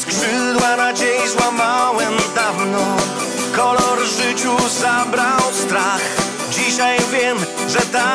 Skrzydła nadziei złamałem dawno. Kolor życiu zabrał strach. Dzisiaj wiem, że tak